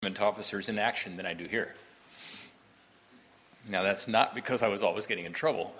officers in action than I do here. Now, that's not because I was always getting in trouble.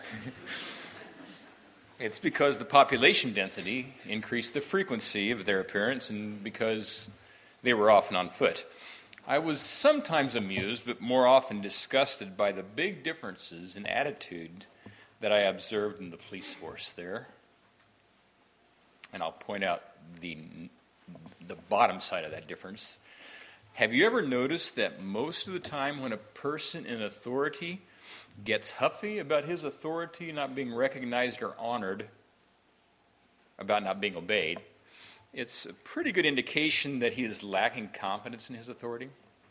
It's because the population density increased the frequency of their appearance and because they were often on foot. I was sometimes amused, but more often disgusted by the big differences in attitude that I observed in the police force there. And I'll point out the bottom side of that difference. Have you ever noticed that most of the time when a person in authority gets huffy about his authority not being recognized or honored, about not being obeyed, it's a pretty good indication that he is lacking confidence in his authority?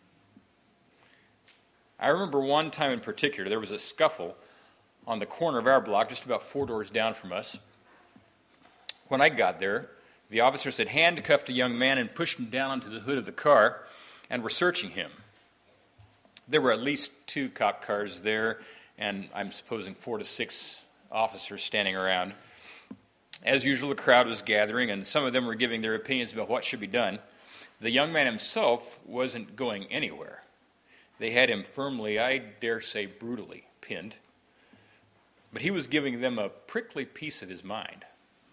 I remember one time in particular, there was a scuffle on the corner of our block, just about 4 doors down from us. When I got there, the officers had handcuffed a young man and pushed him down onto the hood of the car and were searching him. There were at least 2 cop cars there, and I'm supposing 4 to 6 officers standing around. As usual, the crowd was gathering, and some of them were giving their opinions about what should be done. The young man himself wasn't going anywhere. They had him firmly, I dare say brutally, pinned. But he was giving them a prickly piece of his mind.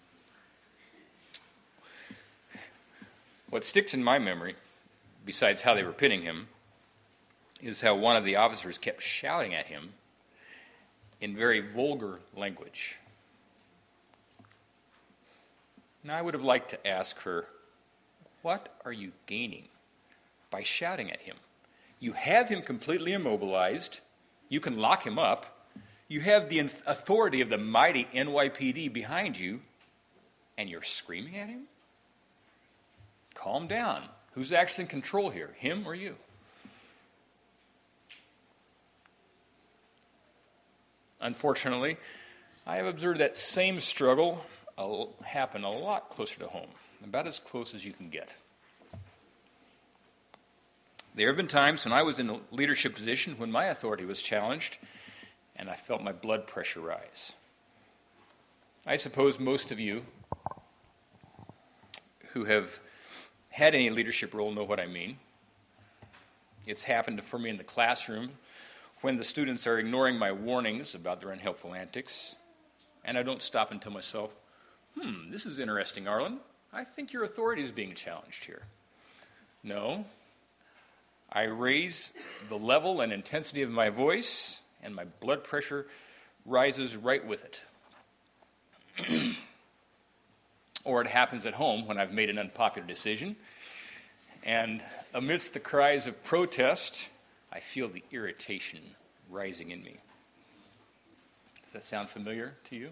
What sticks in my memory, besides how they were pinning him, is how one of the officers kept shouting at him in very vulgar language. Now, I would have liked to ask her, what are you gaining by shouting at him? You have him completely immobilized. You can lock him up. You have the authority of the mighty NYPD behind you, and you're screaming at him? Calm down. Who's actually in control here, him or you? Unfortunately, I have observed that same struggle happen a lot closer to home, about as close as you can get. There have been times when I was in a leadership position when my authority was challenged, and I felt my blood pressure rise. I suppose most of you who have had any leadership role know what I mean. It's happened for me in the classroom when the students are ignoring my warnings about their unhelpful antics, and I don't stop and tell myself, this is interesting, Arlen. I think your authority is being challenged here. No, I raise the level and intensity of my voice, and my blood pressure rises right with it. Or it happens at home when I've made an unpopular decision, and amidst the cries of protest, I feel the irritation rising in me. Does that sound familiar to you?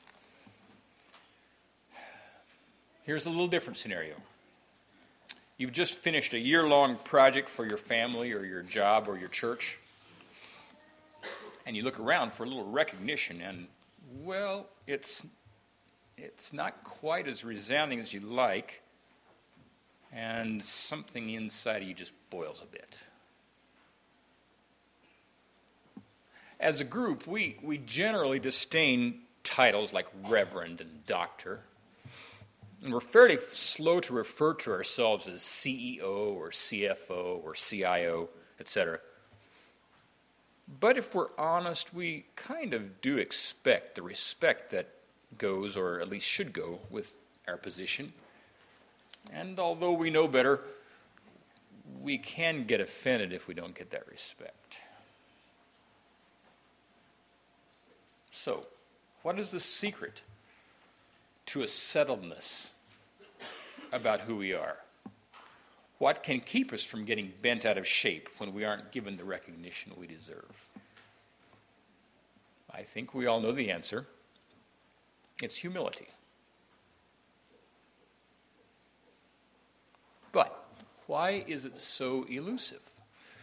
Here's a little different scenario. You've just finished a year-long project for your family or your job or your church, and you look around for a little recognition, and, well, it's not quite as resounding as you'd like, and something inside of you just boils a bit. As a group, we generally disdain titles like reverend and doctor, and we're fairly slow to refer to ourselves as CEO or CFO or CIO, etc. But if we're honest, we kind of do expect the respect that goes, or at least should go, with our position. And although we know better, we can get offended if we don't get that respect. So, what is the secret to a settledness about who we are? What can keep us from getting bent out of shape when we aren't given the recognition we deserve? I think we all know the answer. It's humility. But why is it so elusive?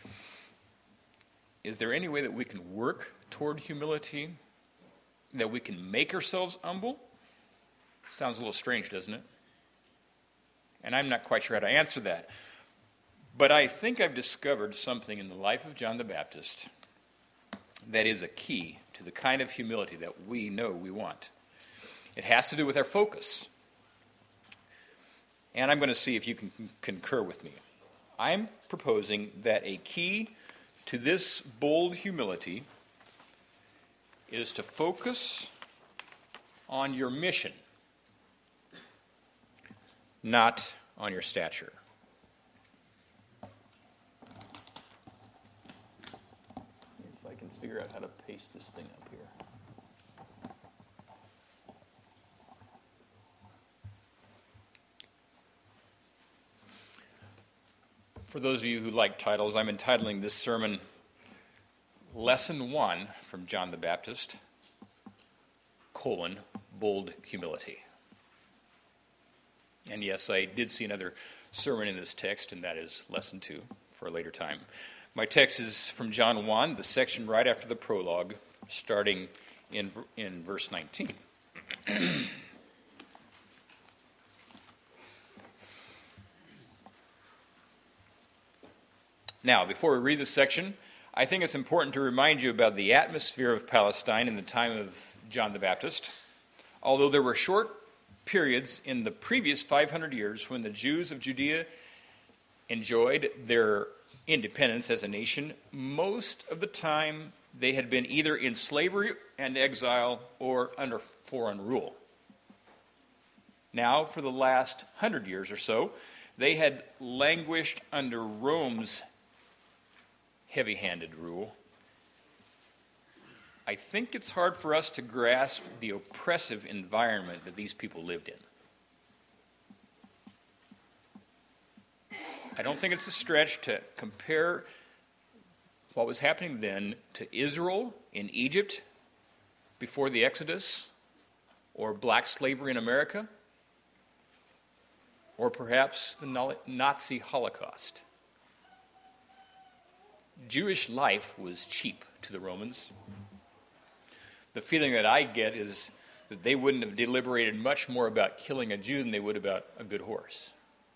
Is there any way that we can work toward humility, that we can make ourselves humble? Sounds a little strange, doesn't it? And I'm not quite sure how to answer that. But I think I've discovered something in the life of John the Baptist that is a key to the kind of humility that we know we want. It has to do with our focus. And I'm going to see if you can concur with me. I'm proposing that a key to this bold humility is to focus on your mission, not on your stature. If I can figure out how to paste this thing up here. For those of you who like titles, I'm entitling this sermon Lesson 1 from John the Baptist, Bold Humility. And yes, I did see another sermon in this text, and that is Lesson 2 for a later time. My text is from John 1, the section right after the prologue, starting in verse 19. Now, before we read this section, I think it's important to remind you about the atmosphere of Palestine in the time of John the Baptist. Although there were short periods in the previous 500 years when the Jews of Judea enjoyed their independence as a nation, most of the time they had been either in slavery and exile or under foreign rule. Now, for the last 100 years or so, they had languished under Rome's heavy-handed rule. I think it's hard for us to grasp the oppressive environment that these people lived in. I don't think it's a stretch to compare what was happening then to Israel in Egypt before the Exodus, or black slavery in America, or perhaps the Nazi Holocaust. Jewish life was cheap to the Romans. The feeling that I get is that they wouldn't have deliberated much more about killing a Jew than they would about a good horse.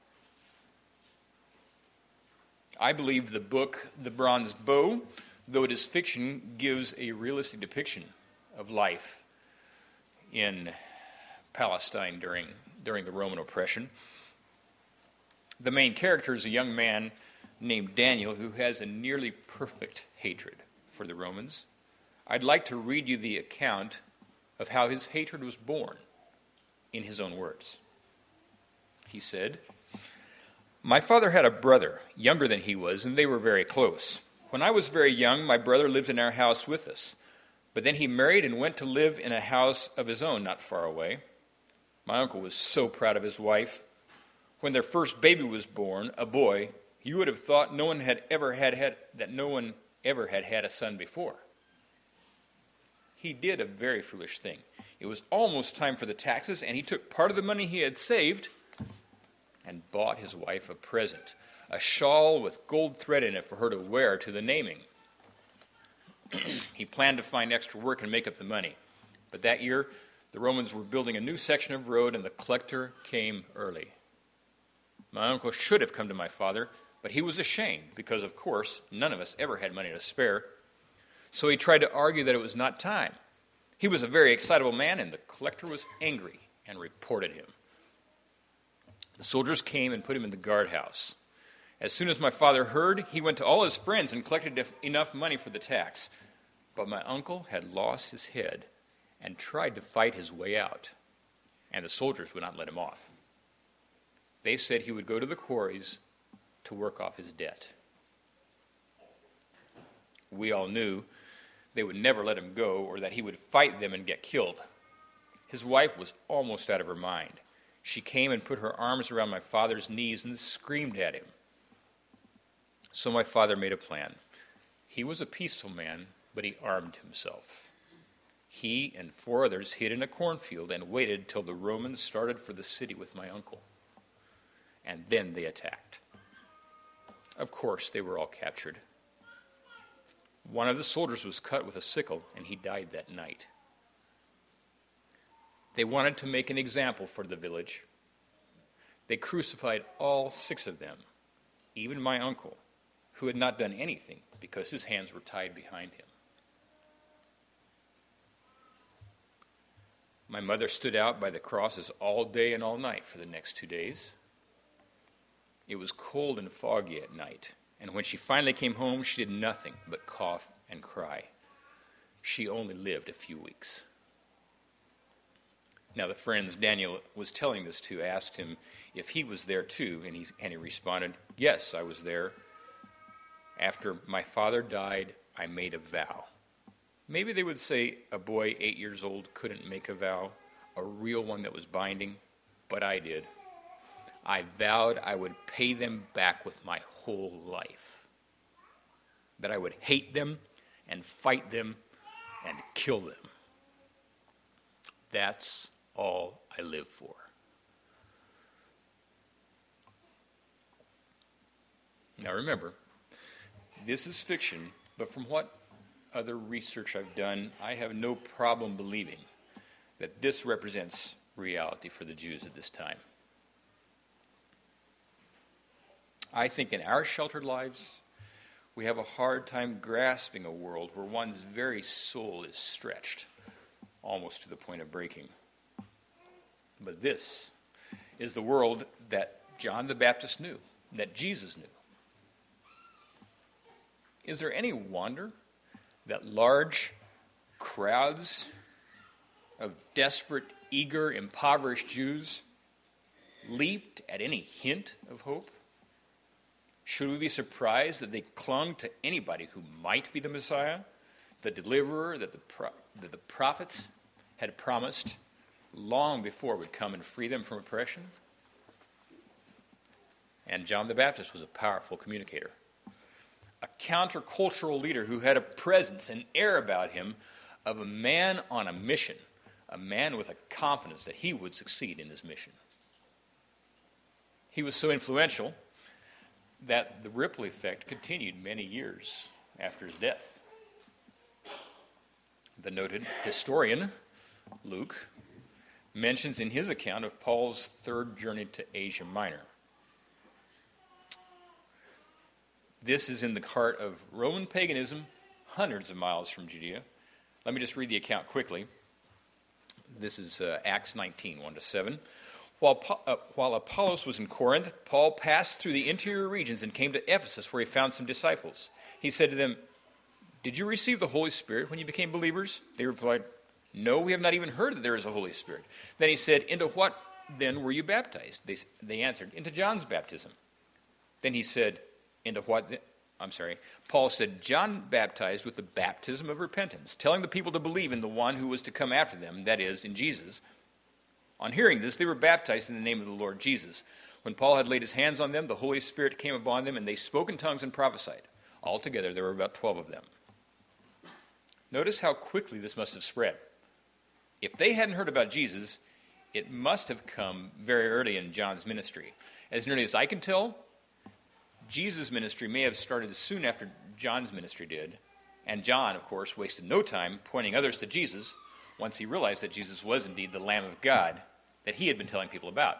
I believe the book, The Bronze Bow, though it is fiction, gives a realistic depiction of life in Palestine during the Roman oppression. The main character is a young man named Daniel who has a nearly perfect hatred for the Romans. I'd like to read you the account of how his hatred was born in his own words. He said, "My father had a brother, younger than he was, and they were very close. When I was very young, my brother lived in our house with us. But then he married and went to live in a house of his own not far away. My uncle was so proud of his wife. When their first baby was born, a boy, you would have thought no one ever had a son before. He did a very foolish thing. It was almost time for the taxes, and he took part of the money he had saved and bought his wife a present, a shawl with gold thread in it for her to wear to the naming. He planned to find extra work and make up the money. But that year, the Romans were building a new section of road, and the collector came early. My uncle should have come to my father, but he was ashamed because, of course, none of us ever had money to spare. So he tried to argue that it was not time. He was a very excitable man, and the collector was angry and reported him. The soldiers came and put him in the guardhouse. As soon as my father heard, he went to all his friends and collected enough money for the tax. But my uncle had lost his head and tried to fight his way out, and the soldiers would not let him off. They said he would go to the quarries to work off his debt. We all knew they would never let him go, or that he would fight them and get killed. His wife was almost out of her mind. She came and put her arms around my father's knees and screamed at him. So my father made a plan. He was a peaceful man, but he armed himself. He and 4 others hid in a cornfield and waited till the Romans started for the city with my uncle. And then they attacked. Of course, they were all captured. One of the soldiers was cut with a sickle, and he died that night. They wanted to make an example for the village. They crucified all 6 of them, even my uncle, who had not done anything because his hands were tied behind him. My mother stood out by the crosses all day and all night for the next 2 days. It was cold and foggy at night, and when she finally came home, she did nothing but cough and cry. She only lived a few weeks. Now the friends Daniel was telling this to asked him if he was there too, and he responded, "Yes, I was there. After my father died, I made a vow." Maybe they would say a boy 8 years old couldn't make a vow, a real one that was binding, but I did. I vowed I would pay them back with my whole life, that I would hate them and fight them and kill them. That's all I live for. Now remember, this is fiction, but from what other research I've done, I have no problem believing that this represents reality for the Jews at this time. I think in our sheltered lives, we have a hard time grasping a world where one's very soul is stretched, almost to the point of breaking. But this is the world that John the Baptist knew, that Jesus knew. Is there any wonder that large crowds of desperate, eager, impoverished Jews leaped at any hint of hope? Should we be surprised that they clung to anybody who might be the Messiah, the deliverer that the prophets had promised long before would come and free them from oppression? And John the Baptist was a powerful communicator, a countercultural leader who had a presence, an air about him of a man on a mission, a man with a confidence that he would succeed in his mission. He was so influential that the ripple effect continued many years after his death. The noted historian Luke mentions in his account of Paul's third journey to Asia Minor. This is in the heart of Roman paganism, hundreds of miles from Judea. Let me just read the account quickly. This is Acts 19, 1-7. While Apollos was in Corinth, Paul passed through the interior regions and came to Ephesus, where he found some disciples. He said to them, "Did you receive the Holy Spirit when you became believers?" They replied, "No, we have not even heard that there is a Holy Spirit." Then he said, "Into what then were you baptized?" They answered, "Into John's baptism." Then he said, Paul said, "John baptized with the baptism of repentance, telling the people to believe in the one who was to come after them, that is, in Jesus." On hearing this, they were baptized in the name of the Lord Jesus. When Paul had laid his hands on them, the Holy Spirit came upon them, and they spoke in tongues and prophesied. Altogether, there were about 12 of them. Notice how quickly this must have spread. If they hadn't heard about Jesus, it must have come very early in John's ministry. As nearly as I can tell, Jesus' ministry may have started soon after John's ministry did, and John, of course, wasted no time pointing others to Jesus once he realized that Jesus was indeed the Lamb of God that he had been telling people about.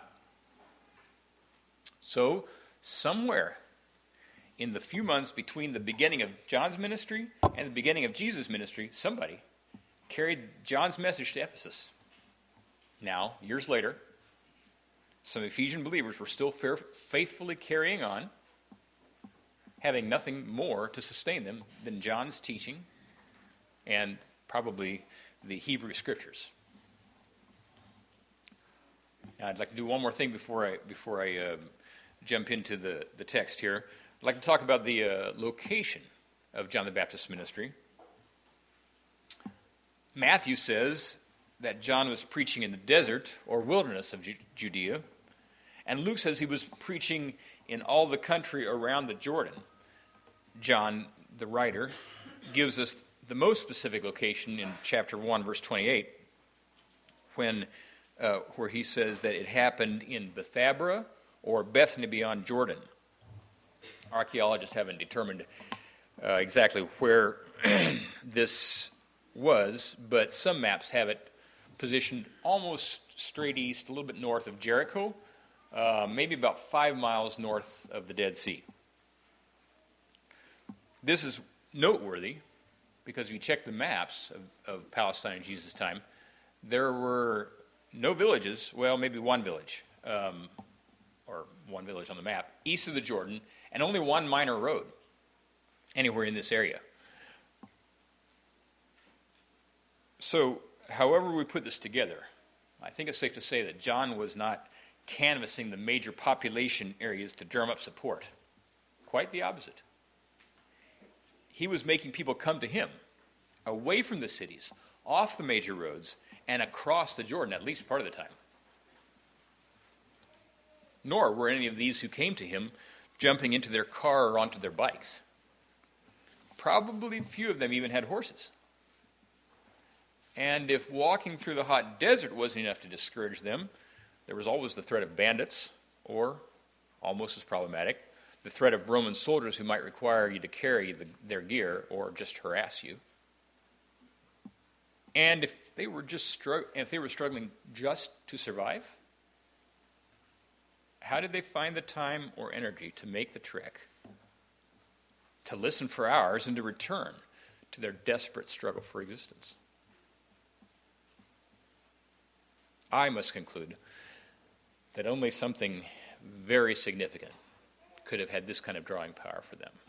So, somewhere in the few months between the beginning of John's ministry and the beginning of Jesus' ministry, somebody carried John's message to Ephesus. Now, years later, some Ephesian believers were still faithfully carrying on, having nothing more to sustain them than John's teaching and probably the Hebrew Scriptures. Now, I'd like to do one more thing before I jump into the text here. I'd like to talk about the location of John the Baptist's ministry. Matthew says that John was preaching in the desert or wilderness of Judea, and Luke says he was preaching in all the country around the Jordan. John, the writer, gives us the most specific location in chapter 1, verse 28, where he says that it happened in Bethabara or Bethany beyond Jordan. Archaeologists haven't determined exactly where this was, but some maps have it positioned almost straight east, a little bit north of Jericho, maybe about 5 miles north of the Dead Sea. This is noteworthy because if you check the maps of Palestine in Jesus' time, there were no villages, well, maybe one village, or one village on the map, east of the Jordan, and only one minor road anywhere in this area. So, however we put this together, I think it's safe to say that John was not canvassing the major population areas to drum up support. Quite the opposite. He was making people come to him, away from the cities, off the major roads, and across the Jordan, at least part of the time. Nor were any of these who came to him jumping into their car or onto their bikes. Probably few of them even had horses. And if walking through the hot desert wasn't enough to discourage them, there was always the threat of bandits, or, almost as problematic, the threat of Roman soldiers who might require you to carry their gear or just harass you. And if they were struggling just to survive, how did they find the time or energy to make the trek, to listen for hours, and to return to their desperate struggle for existence? I must conclude that only something very significant could have had this kind of drawing power for them.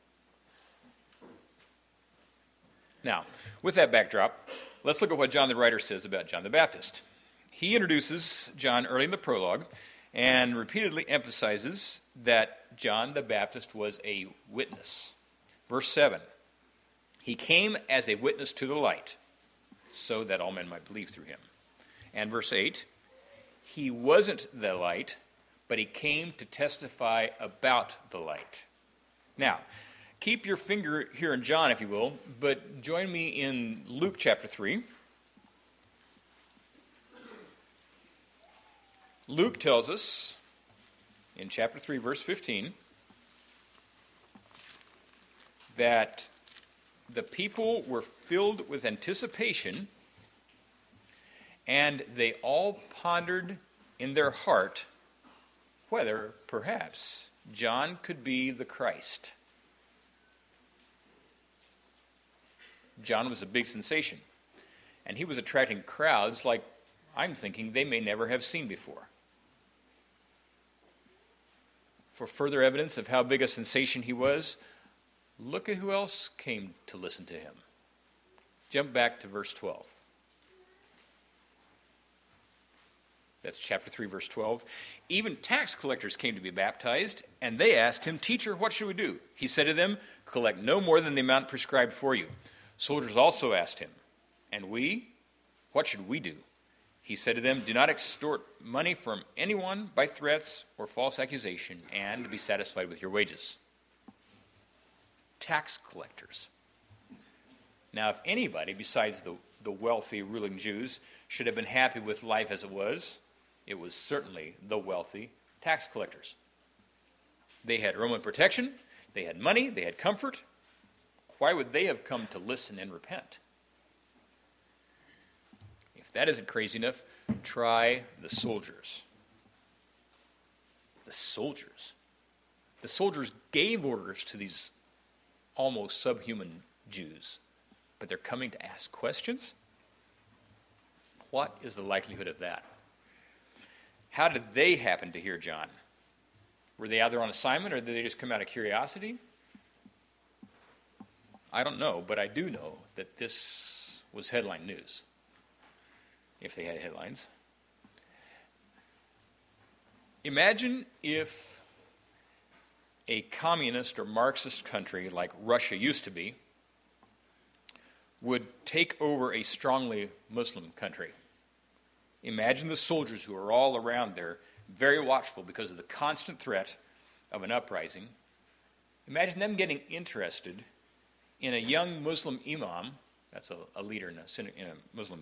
Now, with that backdrop, let's look at what John the writer says about John the Baptist. He introduces John early in the prologue and repeatedly emphasizes that John the Baptist was a witness. Verse 7, he came as a witness to the light, so that all men might believe through him. And verse 8, he wasn't the light, but he came to testify about the light. Now, keep your finger here in John, if you will, but join me in Luke chapter 3. Luke tells us in chapter 3, verse 15, that the people were filled with anticipation, and they all pondered in their heart whether, perhaps, John could be the Christ. John was a big sensation, and he was attracting crowds like I'm thinking they may never have seen before. For further evidence of how big a sensation he was, look at who else came to listen to him. Jump back to verse 12. That's chapter 3, verse 12. Even tax collectors came to be baptized, and they asked him, "Teacher, what should we do?" He said to them, "Collect no more than the amount prescribed for you." Soldiers also asked him, "And we? What should we do?" He said to them, "Do not extort money from anyone by threats or false accusation, and be satisfied with your wages." Tax collectors. Now, if anybody besides the wealthy ruling Jews should have been happy with life as it was certainly the wealthy tax collectors. They had Roman protection, they had money, they had comfort. Why would they have come to listen and repent? If that isn't crazy enough, try the soldiers. The soldiers. The soldiers gave orders to these almost subhuman Jews, but they're coming to ask questions? What is the likelihood of that? How did they happen to hear John? Were they either on assignment or did they just come out of curiosity? I don't know, but I do know that this was headline news, if they had headlines. Imagine if a communist or Marxist country like Russia used to be would take over a strongly Muslim country. Imagine the soldiers who are all around there, very watchful because of the constant threat of an uprising. Imagine them getting interested in a young Muslim imam, that's a leader in a Muslim,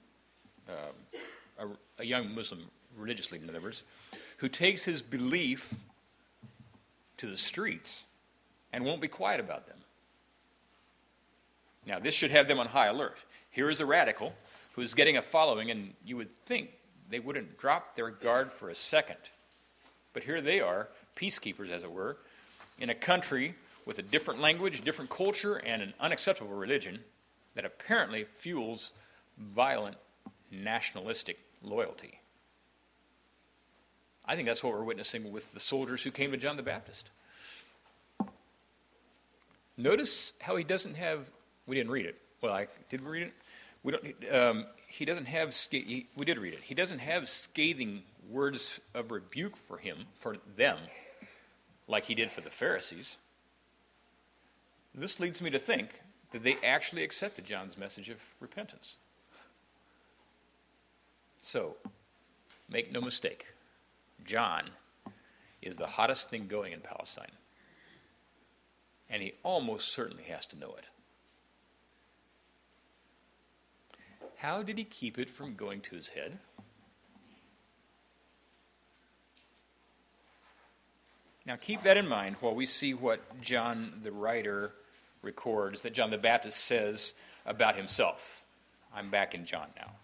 a young Muslim religious leader, in other words, who takes his belief to the streets and won't be quiet about them. Now, this should have them on high alert. Here is a radical who's getting a following, and you would think they wouldn't drop their guard for a second. But here they are, peacekeepers, as it were, in a country with a different language, different culture, and an unacceptable religion that apparently fuels violent nationalistic loyalty. I think that's what we're witnessing with the soldiers who came to John the Baptist. Notice how he doesn't have, we didn't read it. Well, did we read it? We don't. He doesn't have, we did read it. He doesn't have scathing words of rebuke for them, like he did for the Pharisees. This leads me to think that they actually accepted John's message of repentance. So, make no mistake, John is the hottest thing going in Palestine. And he almost certainly has to know it. How did he keep it from going to his head? Now keep that in mind while we see what John the writer records, that John the Baptist says about himself. I'm back in John now.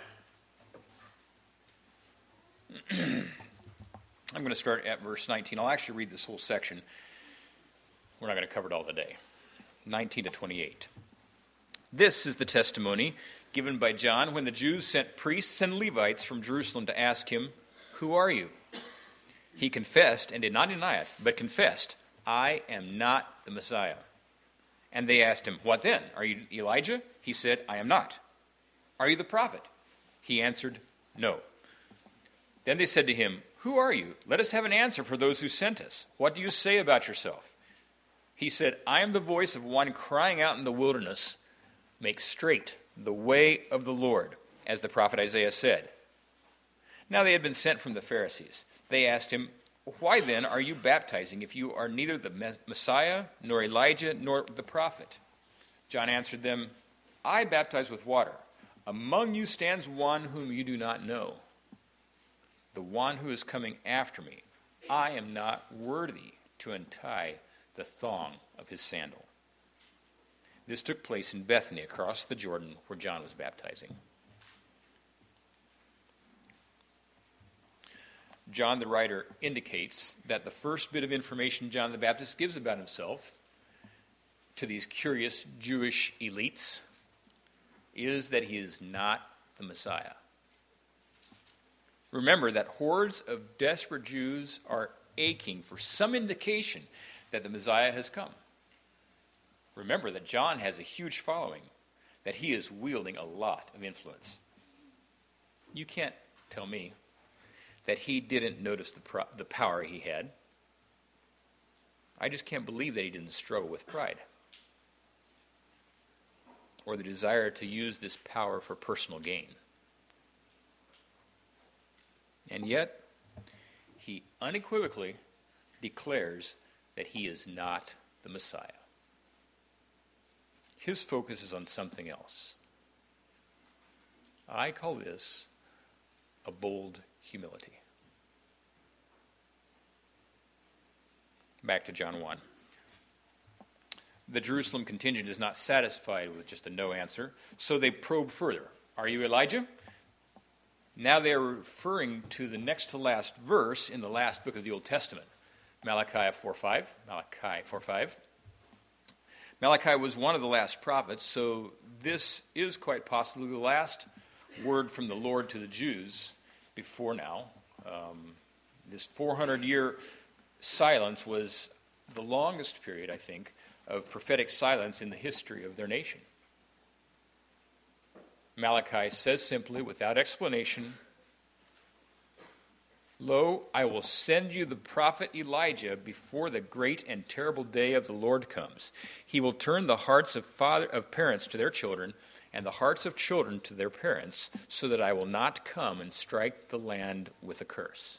I'm going to start at verse 19. I'll actually read this whole section. We're not going to cover it all today. 19 to 28. This is the testimony given by John when the Jews sent priests and Levites from Jerusalem to ask him, "Who are you?" He confessed and did not deny it, but confessed, "I am not the Messiah." And they asked him, "What then? Are you Elijah?" He said, "I am not." "Are you the prophet?" He answered, "No." Then they said to him, "Who are you? Let us have an answer for those who sent us. What do you say about yourself?" He said, "I am the voice of one crying out in the wilderness, 'Make straight the way of the Lord,' as the prophet Isaiah said." Now they had been sent from the Pharisees. They asked him, "Why then are you baptizing if you are neither the Messiah, nor Elijah, nor the prophet?" John answered them, "I baptize with water. Among you stands one whom you do not know, the one who is coming after me. I am not worthy to untie the thong of his sandal." This took place in Bethany across the Jordan where John was baptizing. John the writer indicates that the first bit of information John the Baptist gives about himself to these curious Jewish elites is that he is not the Messiah. Remember that hordes of desperate Jews are aching for some indication that the Messiah has come. Remember that John has a huge following, that he is wielding a lot of influence. You can't tell me that he didn't notice the power he had. I just can't believe that he didn't struggle with pride or the desire to use this power for personal gain. And yet, he unequivocally declares that he is not the Messiah. His focus is on something else. I call this a bold humility. Back to John 1. The Jerusalem contingent is not satisfied with just a no answer, so they probe further. "Are you Elijah?" Now they are referring to the next to last verse in the last book of the Old Testament, Malachi 4:5. Malachi was one of the last prophets, so this is quite possibly the last word from the Lord to the Jews before now. This 400-year silence was the longest period, I think, of prophetic silence in the history of their nation. Malachi says simply, without explanation, "Lo, I will send you the prophet Elijah before the great and terrible day of the Lord comes. He will turn the hearts of parents to their children, and the hearts of children to their parents, so that I will not come and strike the land with a curse."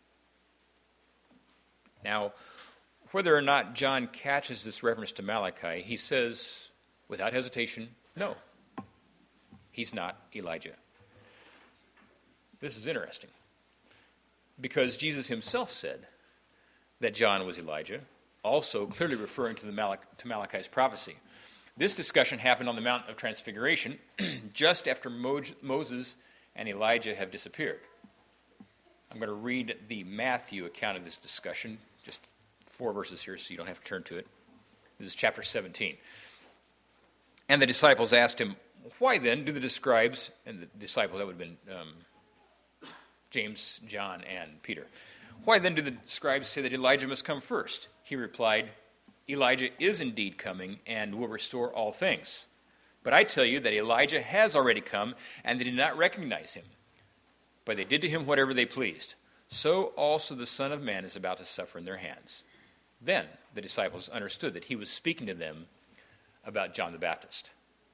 Now, whether or not John catches this reference to Malachi, he says, without hesitation, no, he's not Elijah. This is interesting, because Jesus himself said that John was Elijah, also clearly referring to Malachi's prophecy. This discussion happened on the Mount of Transfiguration just after Moses and Elijah have disappeared. I'm going to read the Matthew account of this discussion, just 4 verses here so you don't have to turn to it. This is chapter 17. "And the disciples asked him, 'Why then do the scribes,'" and the disciples, that would have been James, John, and Peter. Why then do the scribes say that Elijah must come first? He replied, Elijah is indeed coming and will restore all things. But I tell you that Elijah has already come, and they did not recognize him. But they did to him whatever they pleased. So also the Son of Man is about to suffer in their hands. Then the disciples understood that he was speaking to them about John the Baptist.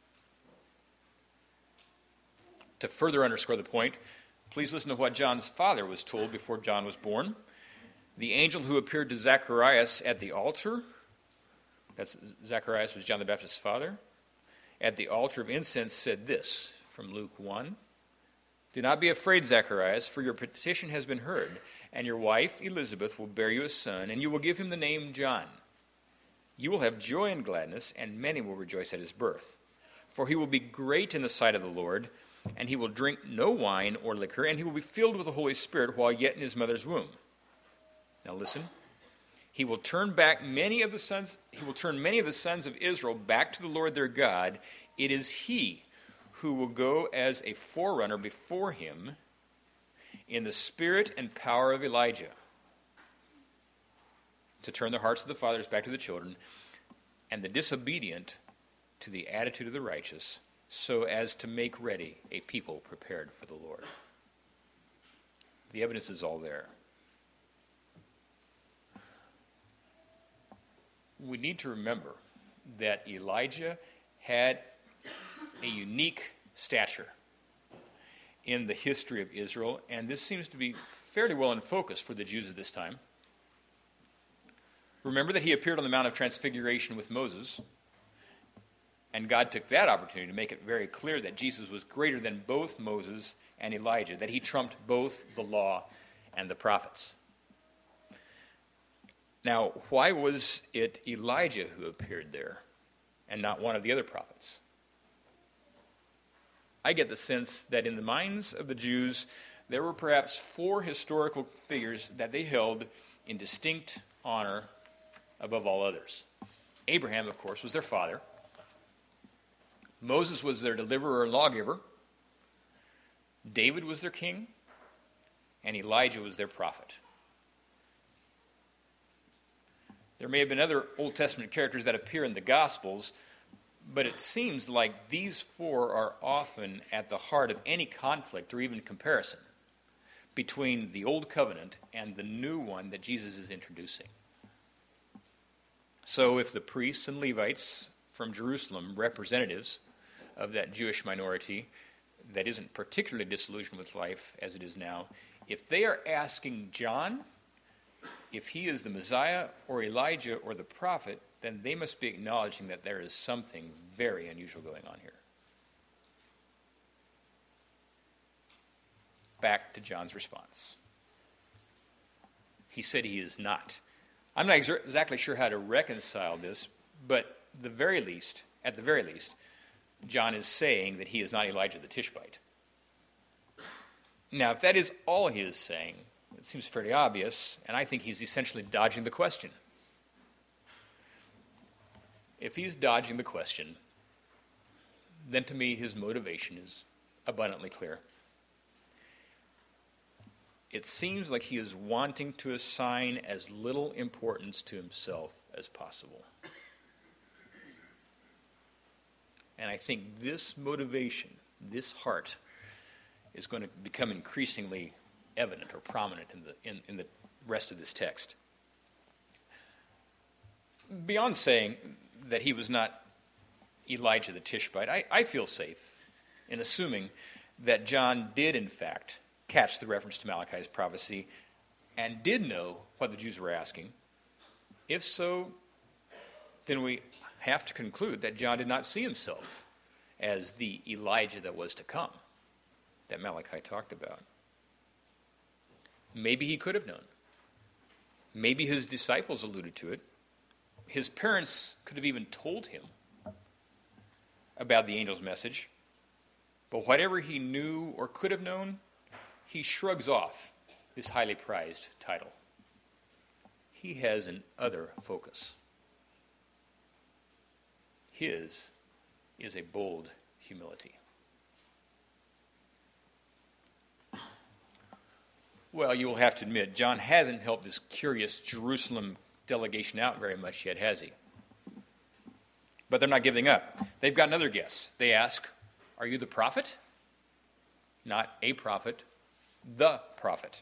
To further underscore the point, please listen to what John's father was told before John was born. The angel who appeared to Zacharias at the altar, that's Zacharias was John the Baptist's father, at the altar of incense said this, from Luke 1, Do not be afraid, Zacharias, for your petition has been heard, and your wife Elizabeth will bear you a son, and you will give him the name John. You will have joy and gladness, and many will rejoice at his birth. For he will be great in the sight of the Lord, and he will drink no wine or liquor, and he will be filled with the Holy Spirit while yet in his mother's womb. Now listen. He will turn many of the sons of Israel back to the Lord their God. It is he who will go as a forerunner before him in the spirit and power of Elijah, to turn the hearts of the fathers back to the children, and the disobedient to the attitude of the righteous, so as to make ready a people prepared for the Lord. The evidence is all there. We need to remember that Elijah had a unique stature in the history of Israel, and this seems to be fairly well in focus for the Jews at this time. Remember that he appeared on the Mount of Transfiguration with Moses, and God took that opportunity to make it very clear that Jesus was greater than both Moses and Elijah, that he trumped both the law and the prophets. Now, why was it Elijah who appeared there and not one of the other prophets? I get the sense that in the minds of the Jews, there were perhaps 4 historical figures that they held in distinct honor above all others. Abraham, of course, was their father. Moses was their deliverer and lawgiver. David was their king. And Elijah was their prophet. There may have been other Old Testament characters that appear in the Gospels, but it seems like these 4 are often at the heart of any conflict or even comparison between the Old Covenant and the new one that Jesus is introducing. So if the priests and Levites from Jerusalem, representatives of that Jewish minority that isn't particularly disillusioned with life as it is now, if they are asking John if he is the Messiah or Elijah or the prophet, then they must be acknowledging that there is something very unusual going on here. Back to John's response. He said he is not. I'm not exactly sure how to reconcile this, but at the very least, John is saying that he is not Elijah the Tishbite. Now, if that is all he is saying, it seems fairly obvious, and I think he's essentially dodging the question. If he's dodging the question, then to me his motivation is abundantly clear. It seems like he is wanting to assign as little importance to himself as possible. And I think this motivation, this heart, is going to become increasingly evident or prominent in the rest of this text. Beyond saying that he was not Elijah the Tishbite, I feel safe in assuming that John did in fact catch the reference to Malachi's prophecy and did know what the Jews were asking. If so, then we have to conclude that John did not see himself as the Elijah that was to come, that Malachi talked about. Maybe he could have known. Maybe his disciples alluded to it. His parents could have even told him about the angel's message. But whatever he knew or could have known, he shrugs off this highly prized title. He has an other focus. His is a bold humility. Well, you will have to admit, John hasn't helped this curious Jerusalem delegation out very much yet, has he? But they're not giving up. They've got another guess. They ask, "Are you the prophet?" Not a prophet, the prophet.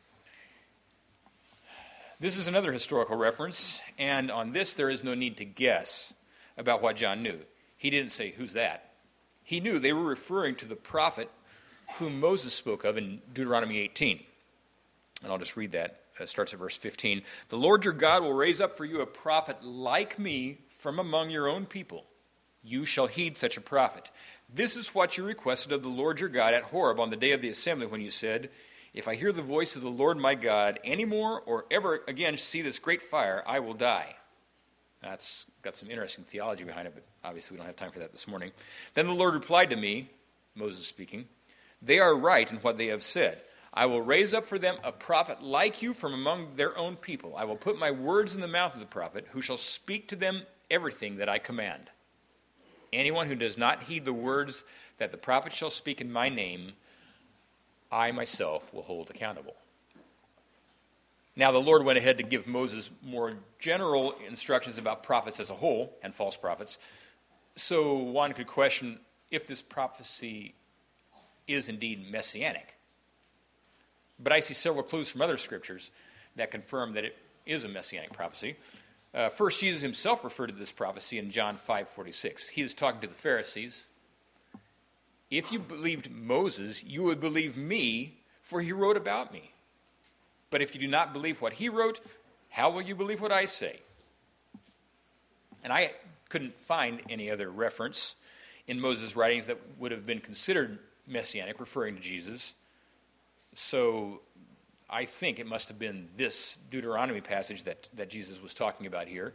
This is another historical reference, and on this there is no need to guess about what John knew. He didn't say, "Who's that?" He knew they were referring to the prophet whom Moses spoke of in Deuteronomy 18. And I'll just read that. It starts at verse 15. "The Lord your God will raise up for you a prophet like me from among your own people. You shall heed such a prophet. This is what you requested of the Lord your God at Horeb on the day of the assembly when you said, 'If I hear the voice of the Lord my God any more or ever again see this great fire, I will die.'" That's got some interesting theology behind it, but obviously we don't have time for that this morning. "Then the Lord replied to me," Moses speaking, "They are right in what they have said. I will raise up for them a prophet like you from among their own people. I will put my words in the mouth of the prophet, who shall speak to them everything that I command. Anyone who does not heed the words that the prophet shall speak in my name, I myself will hold accountable." Now the Lord went ahead to give Moses more general instructions about prophets as a whole and false prophets. So one could question if this prophecy is indeed messianic. But I see several clues from other scriptures that confirm that it is a messianic prophecy. First, Jesus himself referred to this prophecy in John 5:46. He is talking to the Pharisees. "If you believed Moses, you would believe me, for he wrote about me. But if you do not believe what he wrote, how will you believe what I say?" And I couldn't find any other reference in Moses' writings that would have been considered messianic, referring to Jesus. So I think it must have been this Deuteronomy passage that Jesus was talking about here.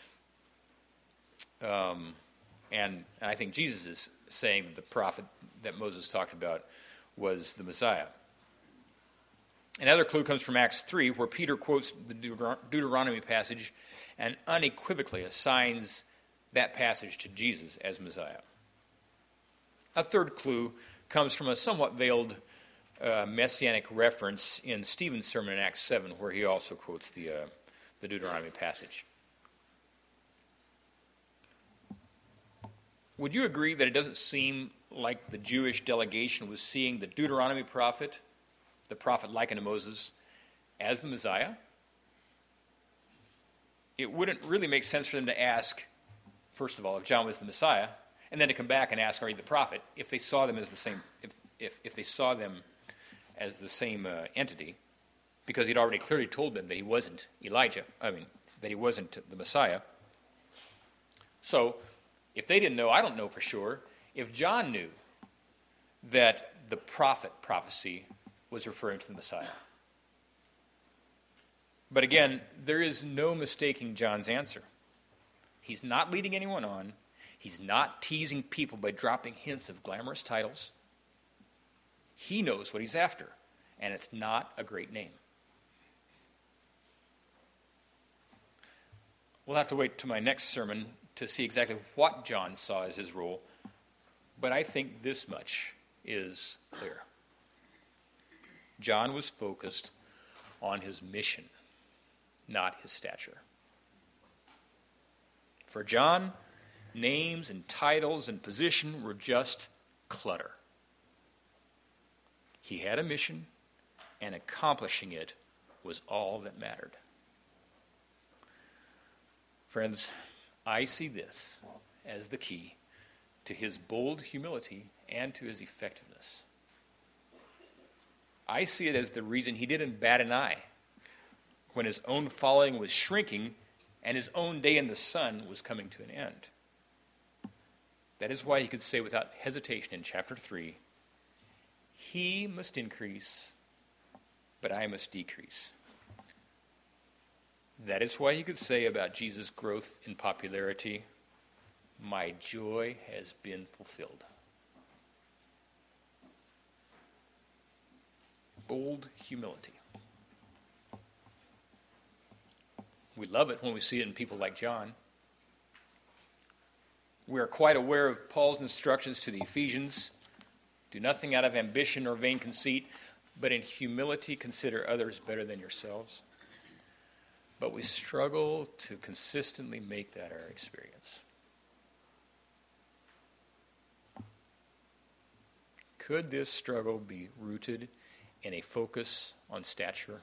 And I think Jesus is saying that the prophet that Moses talked about was the Messiah. Another clue comes from Acts 3, where Peter quotes the Deuteronomy passage and unequivocally assigns that passage to Jesus as Messiah. A third clue comes from a somewhat veiled messianic reference in Stephen's sermon in Acts 7, where he also quotes the Deuteronomy passage. Would you agree that it doesn't seem like the Jewish delegation was seeing the Deuteronomy prophet, the prophet likened to Moses, as the Messiah? It wouldn't really make sense for them to ask, first of all, if John was the Messiah, and then to come back and ask, "Are you the prophet?" if they saw them as the same, if they saw them as the same entity, because he'd already clearly told them that he wasn't that he wasn't the Messiah. So, if they didn't know, I don't know for sure, if John knew that the prophet prophecy was referring to the Messiah. But again, there is no mistaking John's answer. He's not leading anyone on. He's not teasing people by dropping hints of glamorous titles. He knows what he's after, and it's not a great name. We'll have to wait to my next sermon to see exactly what John saw as his role, but I think this much is clear. John was focused on his mission, not his stature. For John, names and titles and position were just clutter. He had a mission, and accomplishing it was all that mattered. Friends, I see this as the key to his bold humility and to his effectiveness. I see it as the reason he didn't bat an eye when his own following was shrinking and his own day in the sun was coming to an end. That is why he could say without hesitation in chapter 3, "He must increase, but I must decrease." That is why he could say about Jesus' growth in popularity, "My joy has been fulfilled." Bold humility. We love it when we see it in people like John. We are quite aware of Paul's instructions to the Ephesians: "Do nothing out of ambition or vain conceit, but in humility consider others better than yourselves. But we struggle to consistently make that our experience. Could this struggle be rooted in a focus on stature?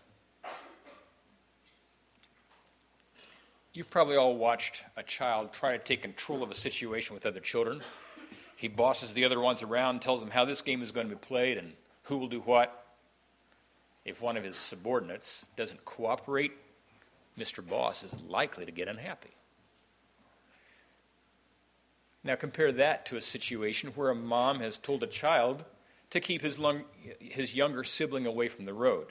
You've probably all watched a child try to take control of a situation with other children. He bosses the other ones around, tells them how this game is going to be played and who will do what. If one of his subordinates doesn't cooperate, Mr. Boss is likely to get unhappy. Now compare that to a situation where a mom has told a child to keep his younger sibling away from the road.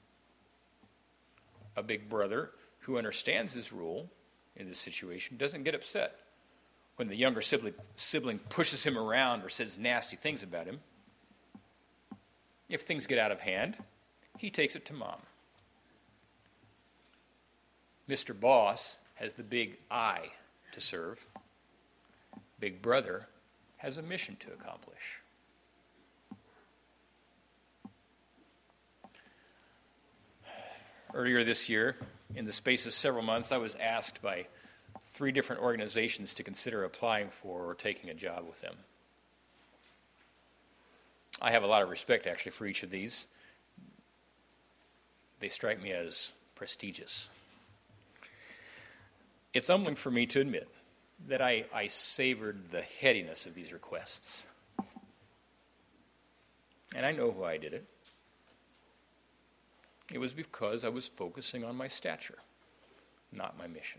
A big brother who understands his role in this situation doesn't get upset when the younger sibling pushes him around or says nasty things about him. If things get out of hand, he takes it to mom. Mr. Boss has the big I to serve. Big brother has a mission to accomplish. Earlier this year, in the space of several months, I was asked by 3 different organizations to consider applying for or taking a job with them. I have a lot of respect, actually, for each of these. They strike me as prestigious. It's humbling for me to admit that I savored the headiness of these requests. And I know why I did it. It was because I was focusing on my stature, not my mission.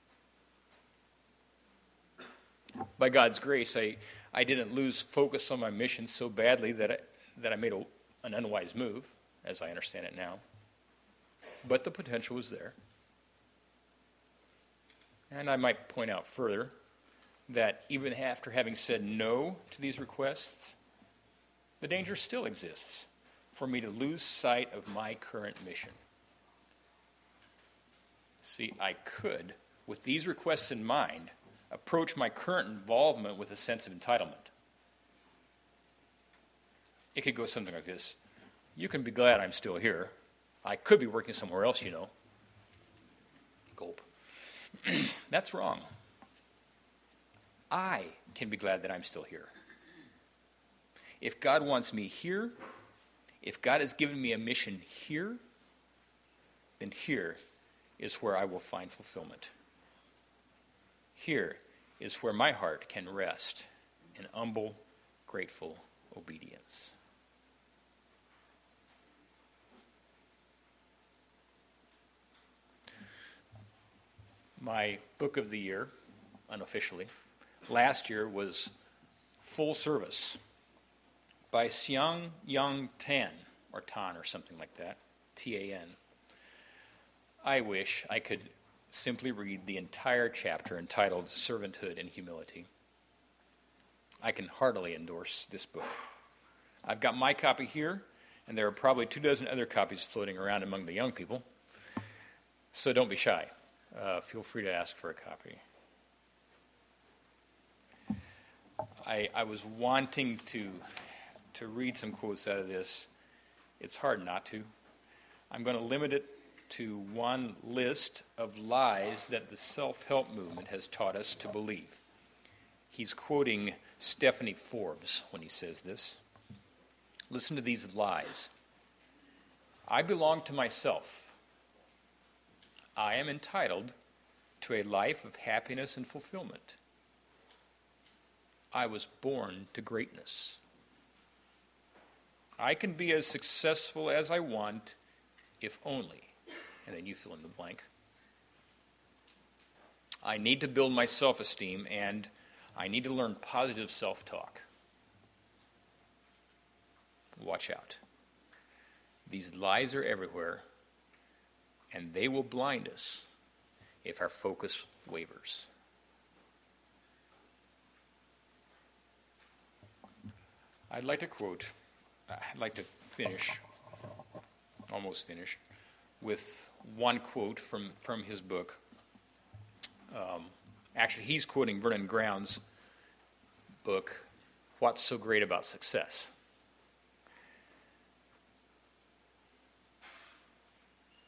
By God's grace, I didn't lose focus on my mission so badly that I made an unwise move, as I understand it now. But the potential was there. And I might point out further that even after having said no to these requests, the danger still exists for me to lose sight of my current mission. See, I could, with these requests in mind, approach my current involvement with a sense of entitlement. It could go something like this. You can be glad I'm still here. I could be working somewhere else, you know. Gulp. That's wrong. I can be glad that I'm still here. If God wants me here, if God has given me a mission here, then here is where I will find fulfillment. Here is where my heart can rest in humble, grateful obedience. My book of the year, unofficially, last year was Full Service by Seong Young Tan, or Tan or something like that, T-A-N. I wish I could simply read the entire chapter entitled Servanthood and Humility. I can heartily endorse this book. I've got my copy here, and there are probably 24 other copies floating around among the young people, so don't be shy. Feel free to ask for a copy. I was wanting to read some quotes out of this. It's hard not to. I'm going to limit it to one list of lies that the self-help movement has taught us to believe. He's quoting Stephanie Forbes when he says this. Listen to these lies. I belong to myself. I am entitled to a life of happiness and fulfillment. I was born to greatness. I can be as successful as I want if only, and then you fill in the blank. I need to build my self-esteem, and I need to learn positive self-talk. Watch out. These lies are everywhere, and they will blind us if our focus wavers. I'd like to almost finish, with one quote from his book. Actually, he's quoting Vernon Ground's book, What's So Great About Success?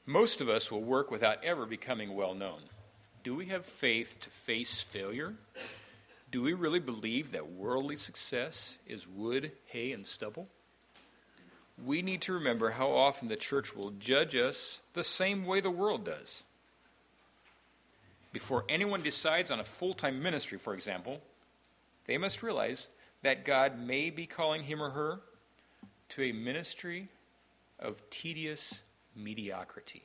Most of us will work without ever becoming well known. Do we have faith to face failure? Do we really believe that worldly success is wood, hay, and stubble? We need to remember how often the church will judge us the same way the world does. Before anyone decides on a full-time ministry, for example, they must realize that God may be calling him or her to a ministry of tedious mediocrity.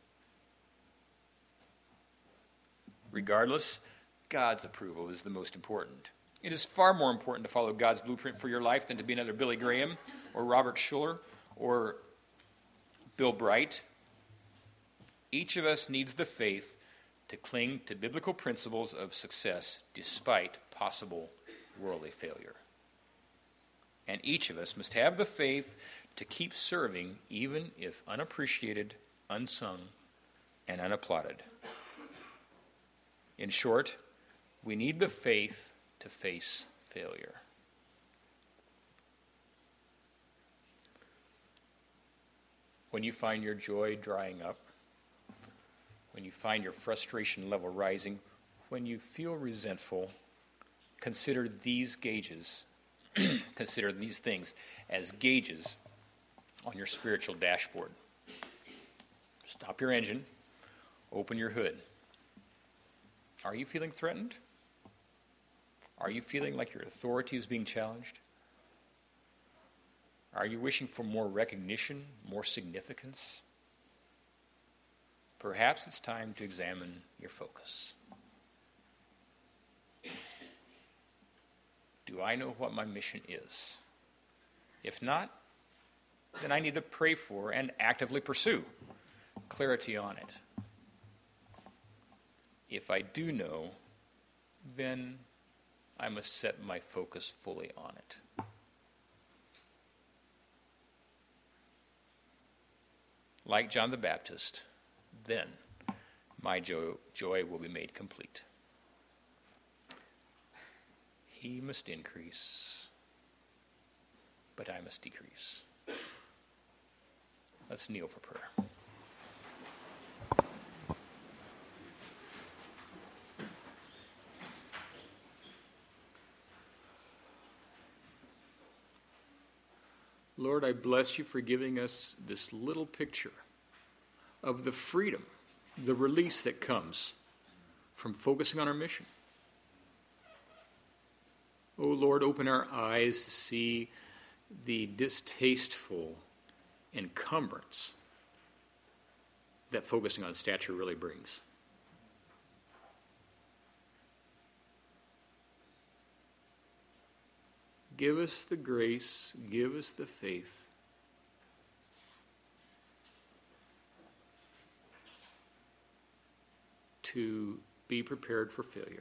Regardless, God's approval is the most important. It is far more important to follow God's blueprint for your life than to be another Billy Graham or Robert Schuller or Bill Bright. Each of us needs the faith to cling to biblical principles of success despite possible worldly failure. And each of us must have the faith to keep serving even if unappreciated, unsung, and unapplauded. In short, we need the faith to face failure. When you find your joy drying up, when you find your frustration level rising, when you feel resentful, consider these gauges, consider these things as gauges on your spiritual dashboard. Stop your engine, open your hood. Are you feeling threatened? Are you feeling like your authority is being challenged? Are you wishing for more recognition, more significance? Perhaps it's time to examine your focus. Do I know what my mission is? If not, then I need to pray for and actively pursue clarity on it. If I do know, then I must set my focus fully on it. Like John the Baptist, then my joy will be made complete. He must increase, but I must decrease. Let's kneel for prayer. Lord, I bless you for giving us this little picture of the freedom, the release that comes from focusing on our mission. Oh Lord, open our eyes to see the distasteful encumbrance that focusing on stature really brings. Give us the grace, give us the faith to be prepared for failure.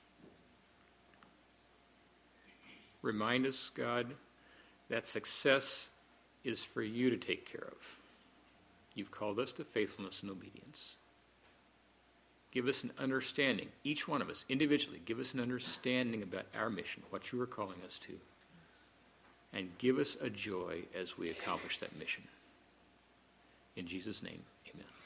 Remind us, God, that success is for you to take care of. You've called us to faithfulness and obedience. Give us an understanding, each one of us individually, give us an understanding about our mission, what you are calling us to. And give us a joy as we accomplish that mission. In Jesus' name, amen.